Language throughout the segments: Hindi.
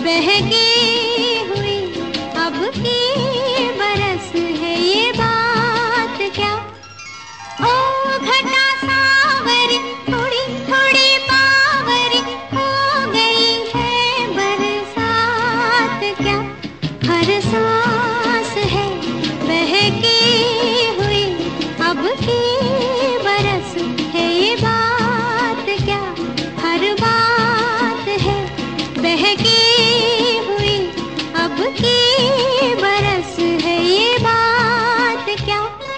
बहकी हुई अब की बरस है ये बात क्या। ओ घटा सावरी थोड़ी थोड़ी बावरी हो गई है बरसात क्या। हर सांस है बहकी हुई अब की बरस है ये बात क्या। हर बात है बहकी हुई अब की बरस है ये बात क्या।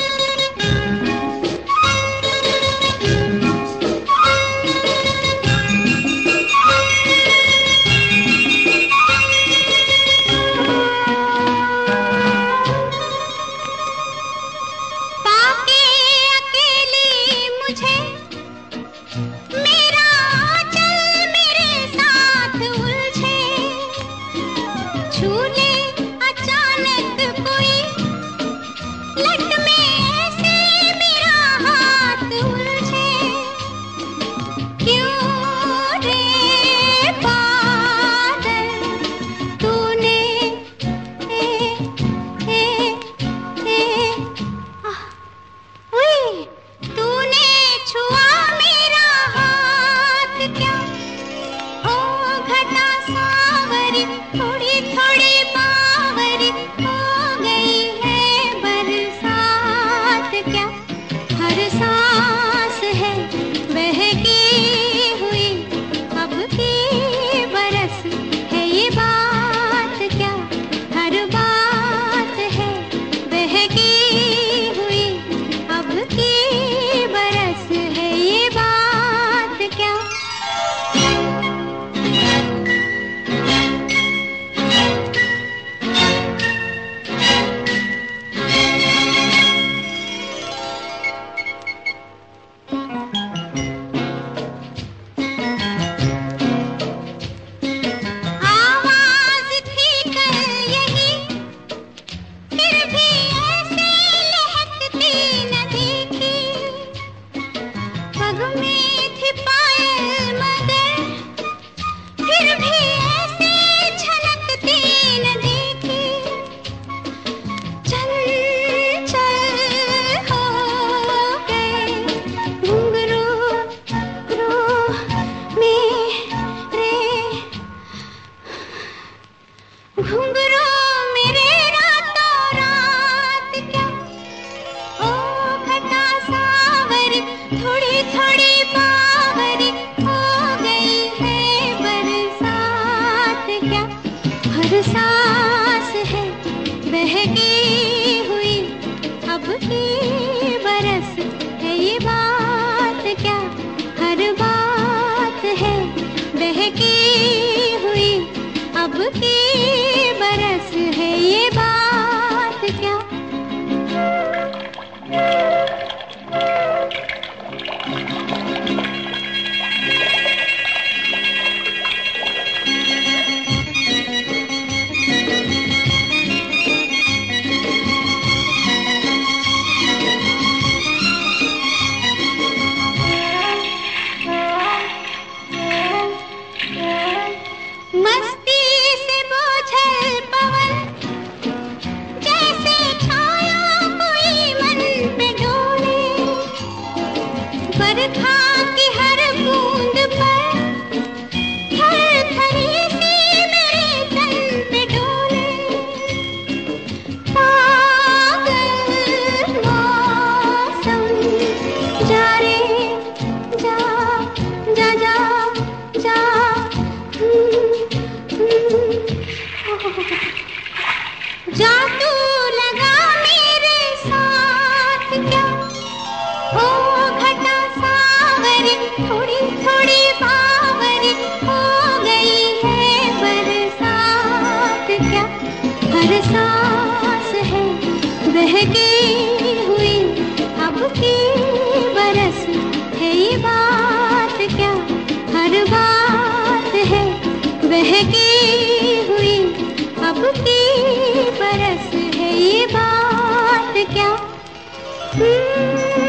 पाके अकेली मुझे मेरा चल मेरे साथ उलझे। छू ले अचानक कोई लट में ऐसे मेरा हाथ उलझे। क्यों रे बादल तूने उई, तूने छुआ मेरा हाथ क्या। ओ घटा सावरी थोड़ी थोड़ी बावरी हो गई है बरसात क्या। हर सांस है बहकी हुई अब की बरस है ये बात क्या। हर बात है बहकी हुई अब की बरस है ये बात क्या। आवाज थी कल यही फिर भी ऐसे लहकती न देखी। पग में थी पायल मगर फिर भी ऐसे झलकती न देखी। चंचल हो गए घुंघरू घुंघरू मेरे रातों रात क्या। ओ घटा सावरी थोड़ी थोड़ी बावरी हो गई है बरसात क्या। हर सांस है बहकी हुई अब की बरस है ये बात क्या। हर बात है बहकी हुई अब की बरस है ये बात क्या। मस्ती से बोझल पवन जैसे छाया कोई मन पे डोले। बरखा की हर बूंद पर थर थरी सी मेरे तन पे डोले। पागल मौसम जा रे जा जा जा जा जा तू लगा मेरे साथ क्या। ओ घटा सावरी थोड़ी थोड़ी बावरी हो गई है बरसात क्या। हर सांस है बहकी हुई अब की बरस है ये बात क्या। हर बात है बहकी हुई अब की बरस है ये बात क्या।